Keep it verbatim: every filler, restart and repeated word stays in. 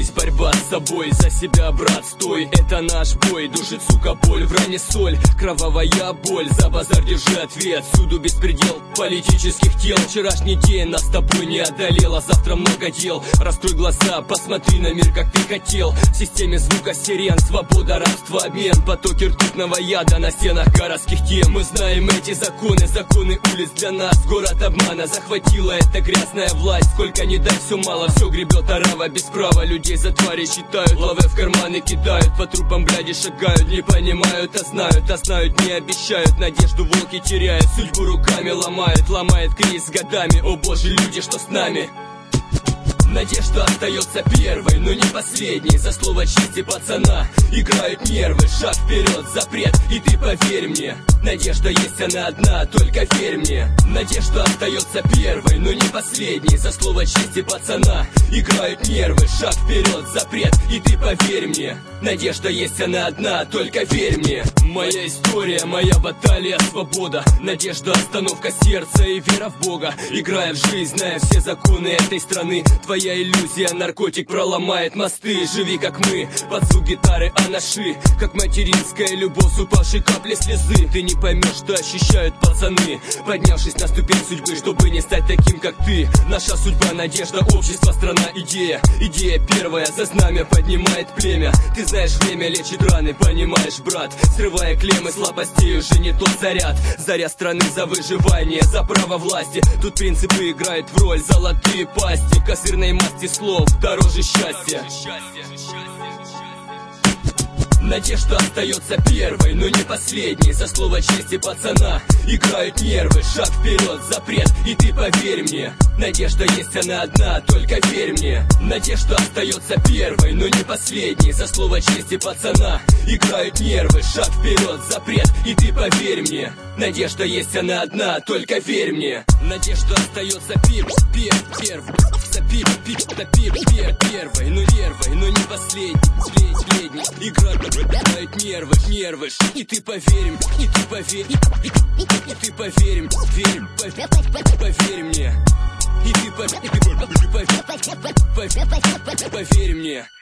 Есть борьба с собой, за себя, брат, стой. Это наш бой, душит, сука, боль. В ране соль, кровавая боль. За базар держи ответ, всюду беспредел политических тел. Вчерашний день нас с тобой не одолел, а завтра много дел. Раскрой глаза, посмотри на мир, как ты хотел. В системе звука сирен, свобода, рабство, обмен. Потоки ртутного яда на стенах городских тем. Мы знаем эти законы, законы улиц для нас. Город обмана захватила эта грязная власть. Сколько не дай, все мало, все гребет орава без права. Людей за твари считают, лавы в карманы кидают. По трупам бляди шагают, не понимают, а знают, а знают, не обещают. Надежду волки теряют, судьбу руками ломают. Ломает кризис годами, о боже, люди, что с нами? Надежда остается первой, но не последней. За слово чести пацана играют нервы. Шаг вперед, запрет, и ты поверь мне. Надежда есть, она одна, только верь мне. Надежда остается первой, но не последней. За слово чести пацана играют нервы. Шаг вперед, запрет, и ты поверь мне. Надежда есть, она одна, только верь мне. Моя история, моя баталия, свобода. Надежда, остановка сердца и вера в Бога. Играя в жизнь, зная все законы этой страны. Твоя иллюзия, наркотик проломает мосты. Живи как мы, под звук гитары анаши. Как материнская любовь с упавшей капли слезы. Ты не поймешь, что ощущают пацаны, поднявшись на ступень судьбы, чтобы не стать таким, как ты. Наша судьба, надежда, общество, страна, идея. Идея первая, за знамя поднимает племя. Ты знаешь, время лечит раны, понимаешь, брат. Срывая клеммы слабостей, уже не тот заряд. Заряд страны за выживание, за право власти. Тут принципы играют в роль, золотые пасти. Козырной масти слов дороже счастья. Надежда остается первой, но не последней. За слово чести пацана играют нервы. Шаг вперед, запрет, и ты поверь мне. Надежда есть, она одна, только верь мне. Надежда остается первой, но не последней. За слово чести пацана играют нервы. Шаг вперед, запрет, и ты поверь мне. Надежда есть, она одна, только верь мне. Надежда остается пер, пер, первой. Пир, пир, пир, пир, первой, но первой, но не последней. Последней играют нервы, нервы. И ты поверь, и ты поверь, и, и, и ты поверь, верь, поверь, поверь мне. И ты поверь, поверь мне.